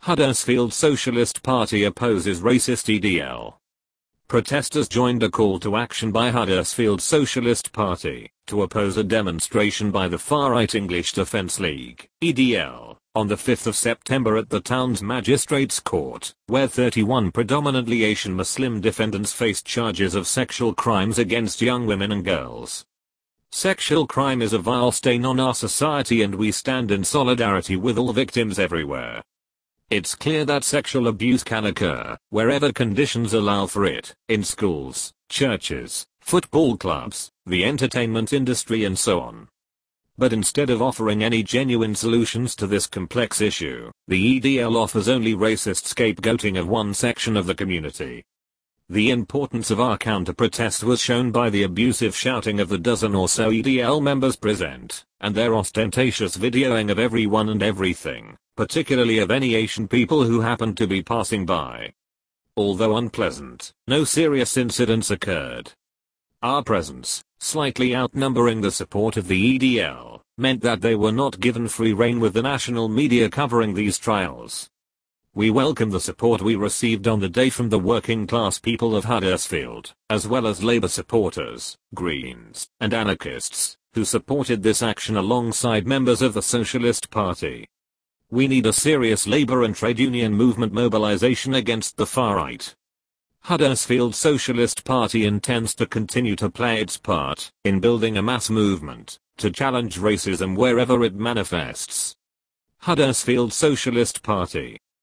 Huddersfield Socialist Party opposes racist EDL. Protesters joined a call to action by Huddersfield Socialist Party to oppose a demonstration by the far-right English Defence League, EDL, on the 5th of September at the town's Magistrates Court, where 31 predominantly Asian Muslim defendants faced charges of sexual crimes against young women and girls. Sexual crime is a vile stain on our society, and we stand in solidarity with all victims everywhere. It's clear that sexual abuse can occur wherever conditions allow for it, in schools, churches, football clubs, the entertainment industry and so on. But instead of offering any genuine solutions to this complex issue, the EDL offers only racist scapegoating of one section of the community. The importance of our counter-protest was shown by the abusive shouting of the dozen or so EDL members present, and their ostentatious videoing of everyone and everything, particularly of any Asian people who happened to be passing by. Although unpleasant, no serious incidents occurred. Our presence, slightly outnumbering the support of the EDL, meant that they were not given free rein with the national media covering these trials. We welcome the support we received on the day from the working class people of Huddersfield, as well as Labour supporters, Greens, and anarchists, who supported this action alongside members of the Socialist Party. We need a serious labour and trade union movement mobilisation against the far right. Huddersfield Socialist Party intends to continue to play its part in building a mass movement to challenge racism wherever it manifests. Huddersfield Socialist Party